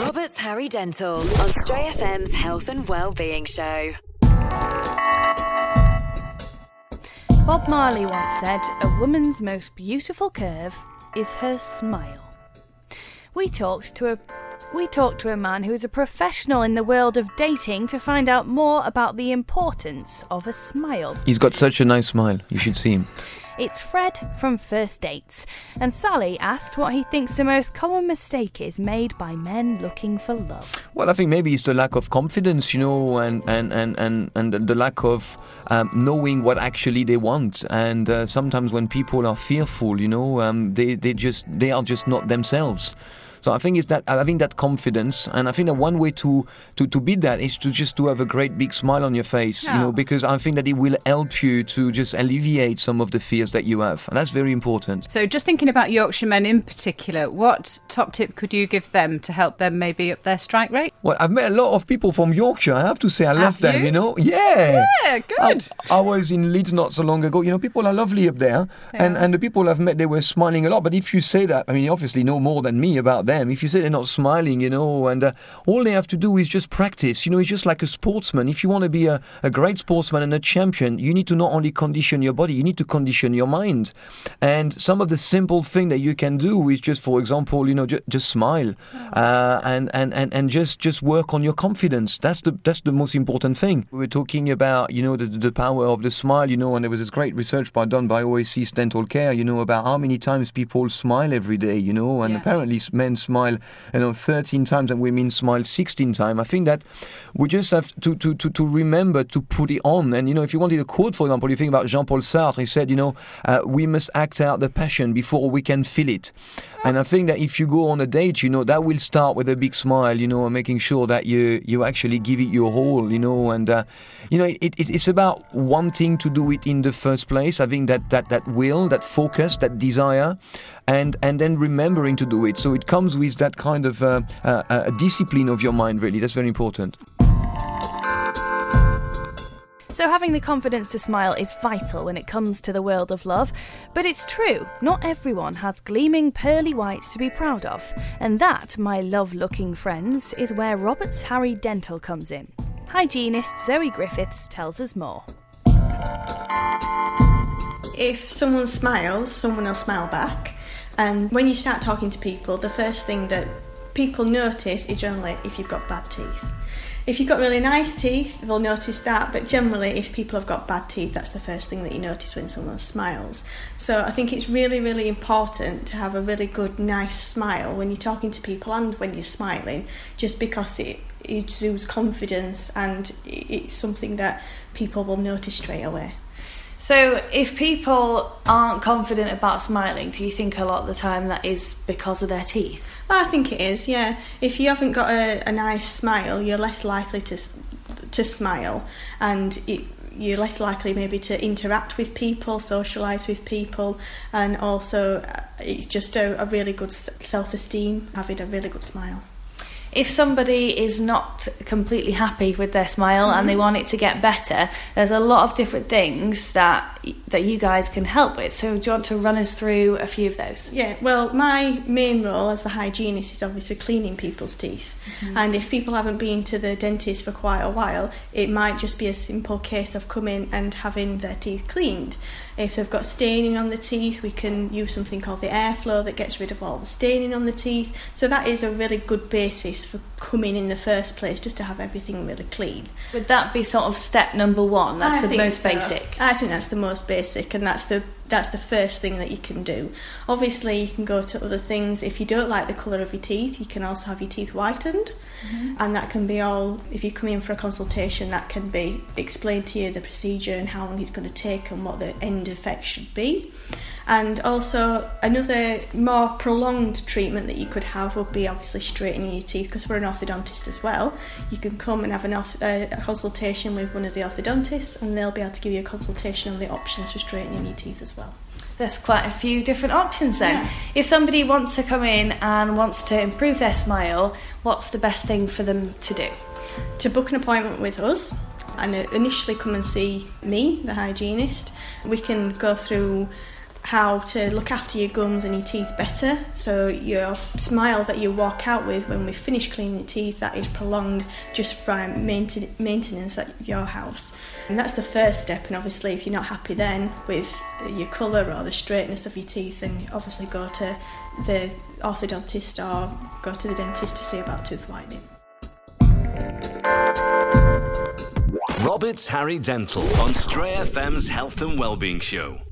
Roberts Harry Dental on Stray FM's Health and Wellbeing Show. Bob Marley once said, "A woman's most beautiful curve is her smile." We talked to a man who is a professional in the world of dating to find out more about the importance of a smile. He's got such a nice smile. You should see him. It's Fred from First Dates, and Sally asked what he thinks the most common mistake is made by men looking for love. Well, I think maybe it's the lack of confidence, and the lack of knowing what actually they want. And sometimes when people are fearful, they are just not themselves. So I think it's that having that confidence, and I think that one way to beat that is to have a great big smile on your face, because I think that it will help you to just alleviate some of the fears that you have, and that's very important. So just thinking about Yorkshire men in particular, what top tip could you give them to help them maybe up their strike rate? Well, I've met a lot of people from Yorkshire. I have to say, I love them. Yeah, good. I was in Leeds not so long ago. People are lovely up there, and the people I've met, they were smiling a lot. But if you say that, I mean, you obviously know more than me about them. If you say they're not smiling, and all they have to do is just practice. It's just like a sportsman. If you want to be a great sportsman and a champion, you need to not only condition your body, you need to condition your mind. And some of the simple thing that you can do is just, for example, just smile, and just work on your confidence. That's the most important thing. We were talking about the power of the smile, and there was this great research done by Oasis Dental Care, about how many times people smile every day, and apparently men smile 13 times and women smile 16 times. I think that we just have to remember to put it on. And if you wanted a quote, for example, you think about Jean-Paul Sartre. He said, we must act out the passion before we can feel it. And I think that if you go on a date, that will start with a big smile, and making sure that you actually give it your all, and it's about wanting to do it in the first place, having that will, that focus, that desire, and then remembering to do it. So it comes with that kind of a discipline of your mind, really. That's very important. So having the confidence to smile is vital when it comes to the world of love. But it's true, not everyone has gleaming pearly whites to be proud of. And that, my love-looking friends, is where Roberts Harry Dental comes in. Hygienist Zoe Griffiths tells us more. If someone smiles, someone will smile back. And when you start talking to people, the first thing that people notice is generally if you've got bad teeth. If you've got really nice teeth, they'll notice that, but generally if people have got bad teeth, that's the first thing that you notice when someone smiles. So I think it's really, really important to have a really good, nice smile when you're talking to people and when you're smiling, just because it exudes confidence and it's something that people will notice straight away. So if people aren't confident about smiling, do you think a lot of the time that is because of their teeth? Well, I think it is, yeah. If you haven't got a nice smile, you're less likely to smile, and you're less likely maybe to interact with people, socialise with people, and also it's just a really good self-esteem, having a really good smile. If somebody is not completely happy with their smile and they want it to get better, there's a lot of different things that you guys can help with. So do you want to run us through a few of those? Yeah, well, my main role as the hygienist is obviously cleaning people's teeth. And if people haven't been to the dentist for quite a while, it might just be a simple case of coming and having their teeth cleaned. If they've got staining on the teeth, we can use something called the airflow that gets rid of all the staining on the teeth. So that is a really good basis for coming in the first place, just to have everything really clean. Would that be sort of step number one? That's the most basic. I think that's the most basic, and that's the first thing that you can do. Obviously, you can go to other things. If you don't like the colour of your teeth, you can also have your teeth whitened, and that can be all. If you come in for a consultation, that can be explained to you, the procedure and how long it's going to take and what the end effect should be. And also another more prolonged treatment that you could have would be obviously straightening your teeth, because we're an orthodontist as well. You can come and have a consultation with one of the orthodontists, and they'll be able to give you a consultation on the options for straightening your teeth as well. There's quite a few different options then. Yeah. If somebody wants to come in and wants to improve their smile, what's the best thing for them to do? To book an appointment with us and initially come and see me, the hygienist. We can go through how to look after your gums and your teeth better. So your smile that you walk out with when we finish cleaning your teeth, that is prolonged just from maintenance at your house. And that's the first step. And obviously if you're not happy then with your colour or the straightness of your teeth, then obviously go to the orthodontist or go to the dentist to see about tooth whitening. Roberts Harry Dental on Stray FM's Health and Wellbeing Show.